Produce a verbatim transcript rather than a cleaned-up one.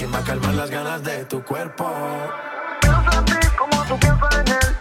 ¿Quién va a calmar las ganas de tu cuerpo? Pienso en ti como tú piensas en él.